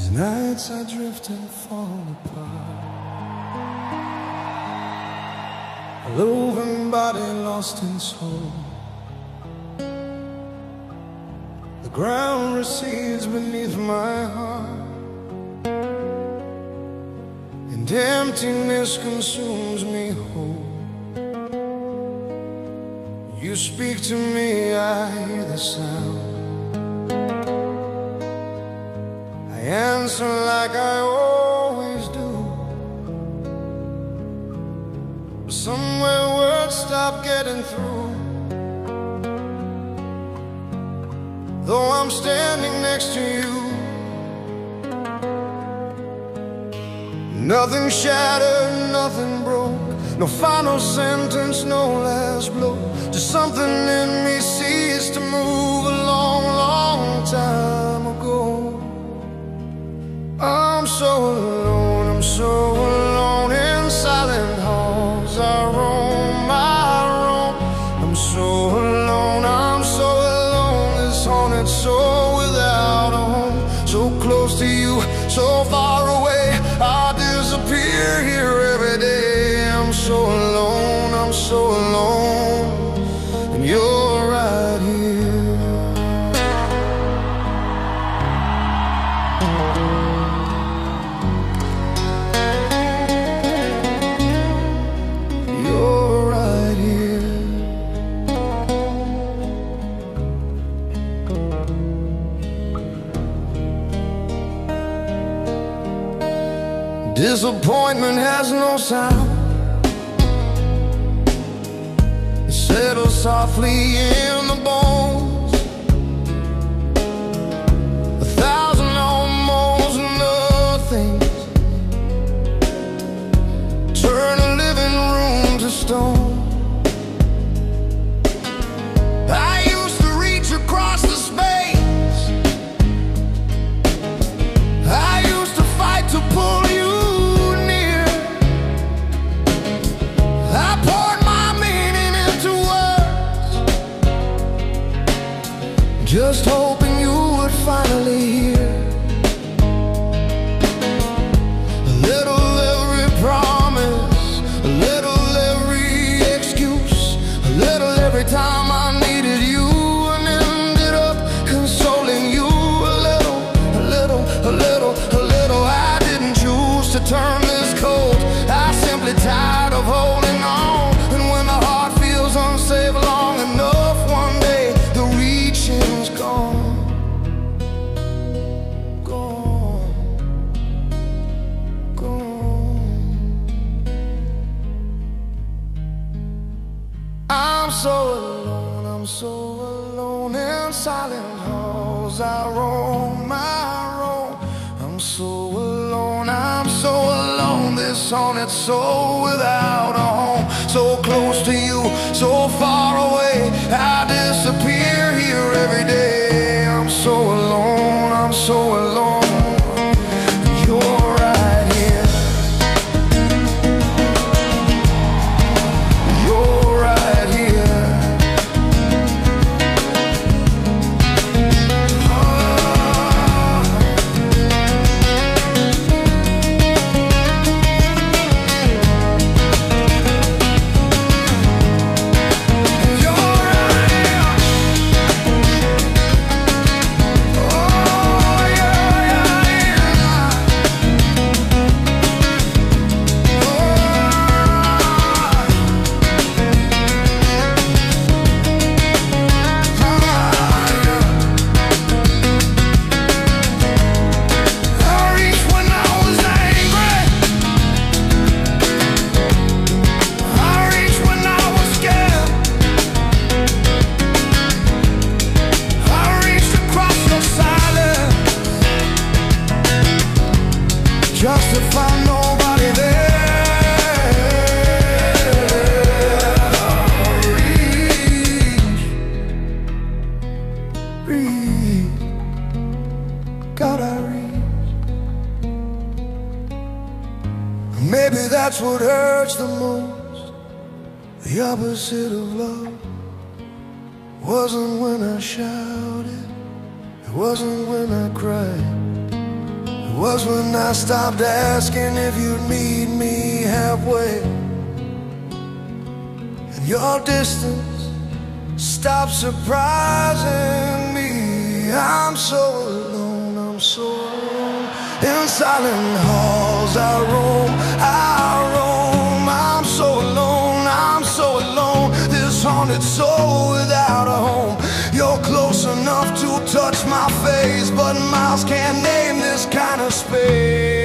nights I drift and fall apart, a loving body lost in soul. The ground recedes beneath my heart, and emptiness consumes me whole. You speak to me, I hear the sound. I answer like I always do, but somewhere words stop getting through. Though I'm standing next to you, nothing shattered, nothing broke, no final sentence, no last blow. Just something in me ceased to move a long, long time ago. I'm so alone, I'm so alone in silent halls. I roam, I'm so alone, I'm so alone. This haunted soul without a home, so close to you, so far away. I disappear here every day. I'm so alone, I'm so alone, and you're right here. You're right here. Disappointment has no sound. It settles softly in the bones. 1,000 almost nothings turn a living room to stone. I used to reach across the space. I used to fight to pull you. Just hoping you would finally hear a little every promise, a little every excuse, a little every time I needed you, and ended up consoling you. A little, a little, a little, a little. I didn't choose to turn this cold. I simply tired of holding on. And when the heart feels unsafe long enough, one day the reaching's gone, gone, gone. I'm so alone, I'm so alone in silent halls. I roam, I'm so alone, I'm so alone. This haunted soul without a home, so close to you, so far away. I disappear here every day. I'm so alone, I'm so alone. You're right here. You're right here. Just to find nobody there. Reach, gotta reach. Maybe that's what hurts the most. The opposite of love wasn't when I shouted, it wasn't when I cried, it was when I stopped asking if you'd meet me halfway, and your distance stopped surprising me. I'm so alone, I'm so alone. In silent halls I roam, I'm so alone, I'm so alone. This haunted soul without a home. You're close enough to touch my face, but miles can't name this kind of space.